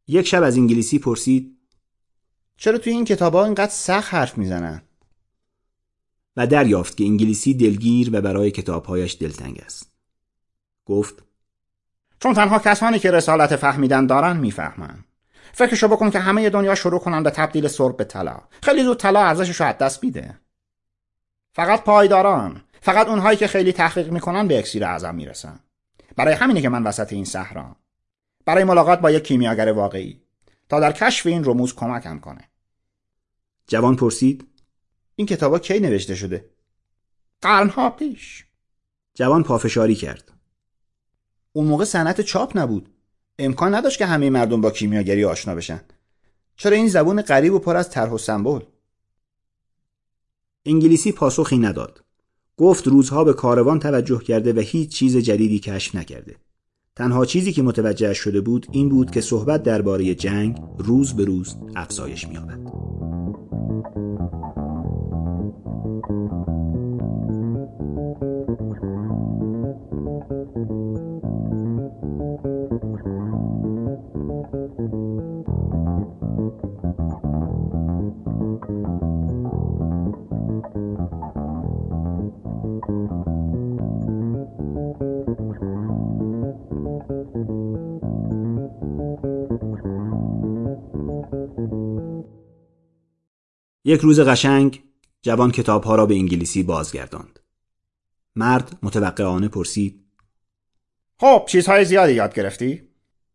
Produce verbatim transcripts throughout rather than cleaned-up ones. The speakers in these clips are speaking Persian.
یک شب از انگلیسی پرسید چرا توی این کتاب‌ها اینقدر سخت حرف میزنن؟ و دریافت که انگلیسی دلگیر و برای کتاب‌هایش دلتنگ است. گفت چون تنها کسانی که رسالت فهمیدن دارن میفهمن. فکرشو بکن که همه دنیا شروع کنن به تبدیل سرب به طلا. خیلی زود طلا ارزشش رو از دست میده. فقط پایداران، فقط اونهایی که خیلی تحقیق میکنن به اکسیر اعظم میرسن. برای همینه که من وسط این صحرا. برای ملاقات با یک کیمیاگر واقعی تا در کشف این رموز کمکم کنه. جوان پرسید این کتابا کی نوشته شده؟ قرنها پیش. جوان پافشاری کرد. اون موقع صنعت چاپ نبود. امکان نداشت که همه مردم با کیمیاگری آشنا بشن. چرا این زبون غریب و پر از طرح و سمبل؟ انگلیسی پاسخی نداد. گفت روزها به کاروان توجه کرده و هیچ چیز جدیدی کشف نکرده. تنها چیزی که متوجه شده بود این بود که صحبت درباره جنگ روز به روز افزایش می‌یابد. یک روز قشنگ جوان کتابها را به انگلیسی بازگرداند. مرد متوقعانه پرسید خب چیزهای زیادی یاد گرفتی؟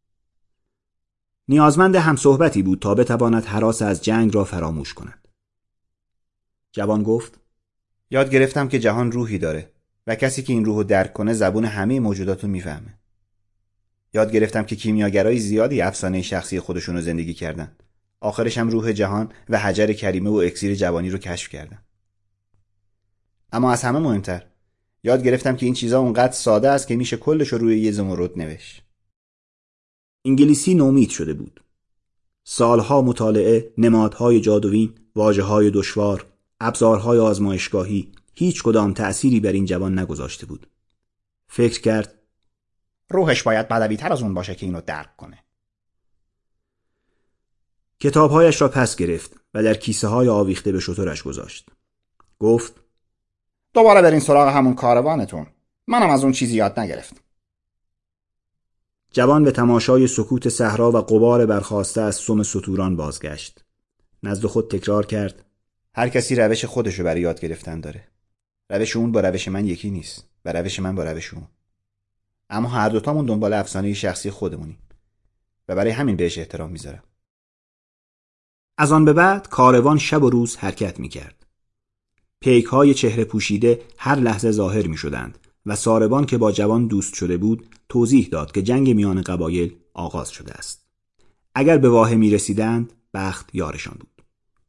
نیازمند همصحبتی بود تا بتواند هراس از جنگ را فراموش کند. جوان گفت یاد گرفتم که جهان روحی داره و کسی که این روحو درک کنه زبون همه موجودات رو میفهمه. یاد گرفتم که کیمیاگرای زیادی افسانه شخصی خودشون رو زندگی کردن. آخرش هم روح جهان و حجر کریمه و اکسیر جوانی رو کشف کردن. اما از همه مهمتر یاد گرفتم که این چیزا اونقدر ساده است که میشه کلش رو روی یه زمرد نوشت. انگلیسی نومید شده بود. سالها مطالعه، نمادهای جادویی، واژه‌های دشوار، ابزارهای آزمایشگاهی هیچ کدام تأثیری بر این جوان نگذاشته بود. فکر کرد روحش باید بدوی‌تر از اون باشه که اینو درک کنه. کتابهایش را پس گرفت و در کیسه های آویخته به شترش گذاشت. گفت دوباره برین سراغ همون کاروانتون. منم از اون چیزی یاد نگرفتم. جوان به تماشای سکوت صحرا و غبار برخاسته از سم ستوران بازگشت. نزد خود تکرار کرد هر کسی روش خودشو برای یاد گرفتن داره. روش اون با روش من یکی نیست و روش من با روش اون. اما هر دوتامون دنبال افسانه شخصی خودمونیم و برای همین بهش احترام میذارم. از آن به بعد کاروان شب و روز حرکت می کرد. پیک های چهره پوشیده هر لحظه ظاهر می شدند و ساربان که با جوان دوست شده بود توضیح داد که جنگ میان قبایل آغاز شده است. اگر به واحه می رسیدند بخت یارشان بود.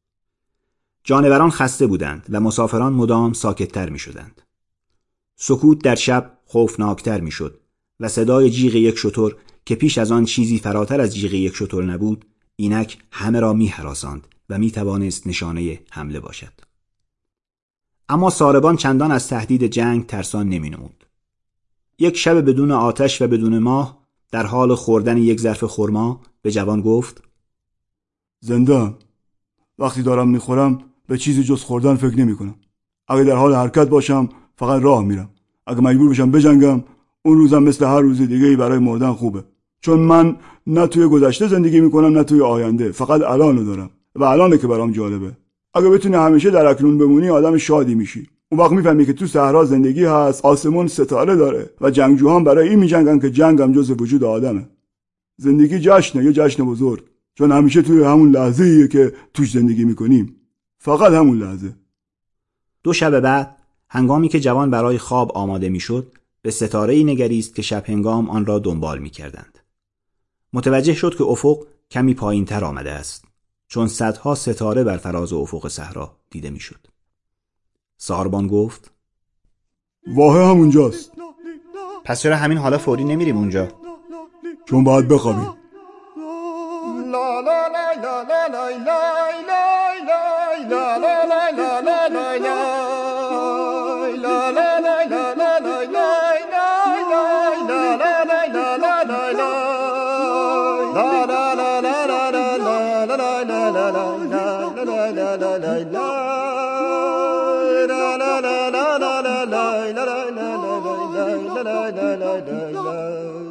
جانوران خسته بودند و مسافران مدام ساکت‌تر می شدند. سکوت در شب خوفناکتر می شد و صدای جیغ یک شتر که پیش از آن چیزی فراتر از جیغ یک شتر نبود اینک همه را می هراساند و می توانست نشانه حمله باشد. اما ساربان چندان از تهدید جنگ ترسان نمی نمود. یک شب بدون آتش و بدون ماه در حال خوردن یک ظرف خرما به جوان گفت زنده‌ام. وقتی دارم میخورم به چیزی جز خوردن فکر نمی کنم. اگه در حال حرکت باشم فقط راه میرم. اگه مجبور بشم بجنگم اون روزم مثل هر روز دیگه‌ای برای مردن خوبه. چون من نه توی گذشته زندگی میکنم نه توی آینده، فقط الانو دارم و الانه که برام جالبه. اگه بتونی همیشه در اکنون بمونی آدم شادی میشی. اون وقت میفهمی که تو صحرا زندگی هست، آسمون ستاره داره و جنگجوهان برای این میجنگن که جنگم جزء وجود آدمه. زندگی جشنه، یه جشن بزرگ، چون همیشه توی همون لحظه‌ایه که توش زندگی میکنیم. فقط همون لحظه. دو شب بعد هنگامی که جوان برای خواب آماده میشد به ستاره‌ای نگریست که شب هنگام آن را دنبال میکردند. متوجه شد که افق کمی پایین تر آمده است چون صدها ستاره بر فراز افق صحرا دیده میشد. ساربان گفت واحه همونجاست. پس چرا همین حالا فوری نمیریم اونجا؟ چون باید بخوابیم. La la la la la la la la